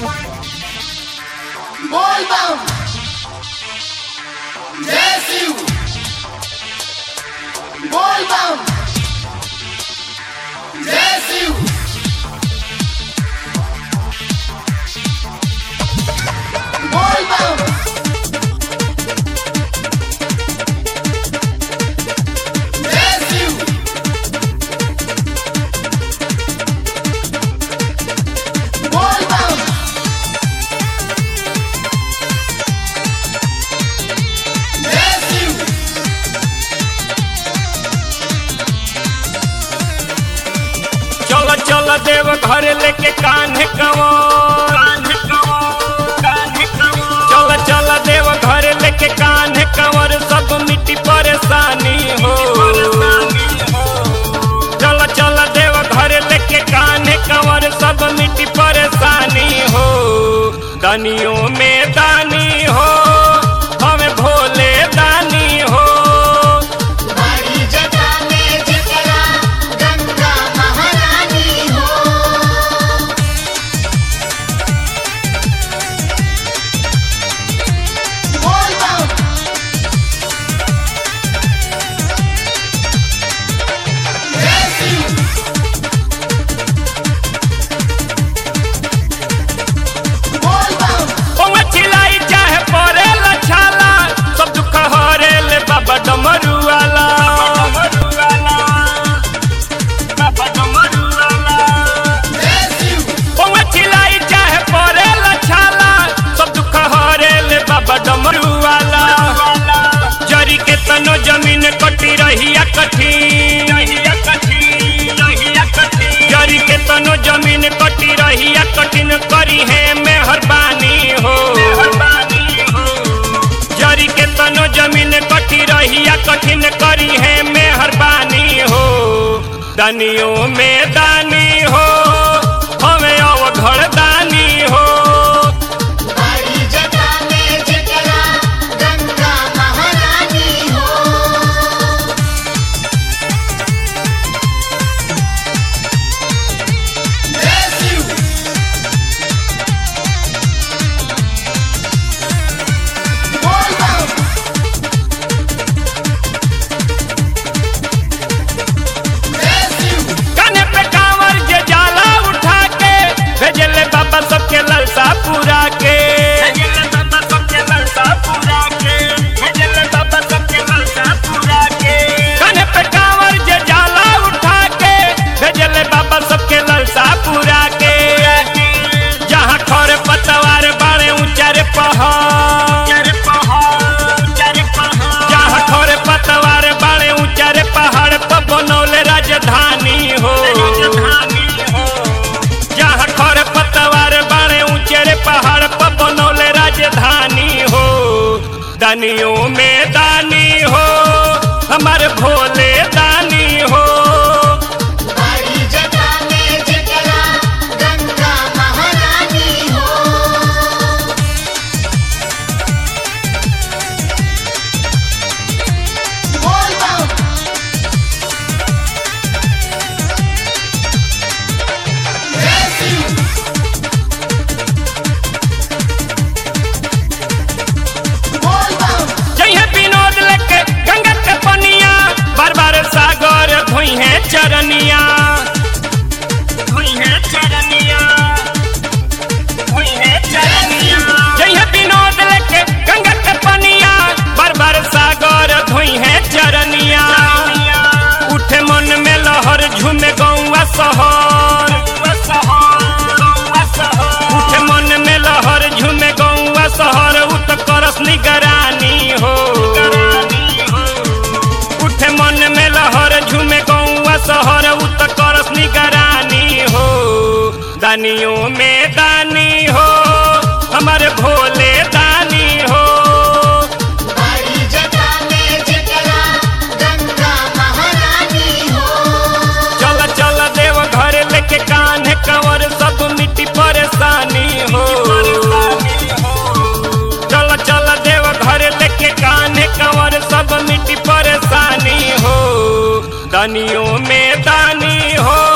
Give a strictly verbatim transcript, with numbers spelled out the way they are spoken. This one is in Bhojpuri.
Volvam! Desciu! Volvam! Desciu! Volvam! Desciu! Volvam! चल चल देव घर लेके कान्हे कंवर, चल चल देव घर लेके कान्हे कंवर, सब मिट्टी परेशानी हो। चल चल देव घर लेके कान्हे कंवर, सब मिट्टी परेशानी हो। दानियों में दानी हो, हमें भोले दानी हो। जरी के तनो जमीन कटी रहिया कठिन, जरी के तनो जमीन कटी रहिया कठिन, करी है मेहरबानी हो। जरी के तनो जमीन कटी रहिया कठिन, करी है मेहरबानी हो। दानियों में दानी हो, हमें अवघड़ दानी हो। सबके ललसा पूरा के बाबा सबके ललसा पूरा के बाबा सबके ललसा पूरा के कान्हे पे कांवर जे जाला उठा के भेजले बाबा सबके ललसा पूरा के। जहाँ खर पतवार बाड़े ऊंचा रे पहाड़, जहाँ खर पतवार बाड़े ऊंचा रे पहाड़ पर बनौले राजधानी हो। जहाँ खर पतवार बाड़े ऊंचे रे पहाड़ पर बनौले राजधानी हो। दानियों में दानी हो, हमारे भोले दानी हो। चरनिया चरनिया जय विनोद लेके गंगा के पनिया, बार बार सागर धोई है चरनिया। उठे मन में लहर झूमे गौवा शहर, उठे मन में लहर झूमे गौवा शहर, उत करस निगरानी हो। उठे मन में लहर झूमे गौवा शहर, उत करस निगरानी हो। दानियों में दानी हो, हमारे भोले दानी हो। चल चल देव घर लेके कान्हे कंवर, सब मिट्टी परेशानी हो। चल चल देव घर लेके कान्हे कंवर, सब मिट्टी परेशानी हो। दानियों में दानी हो।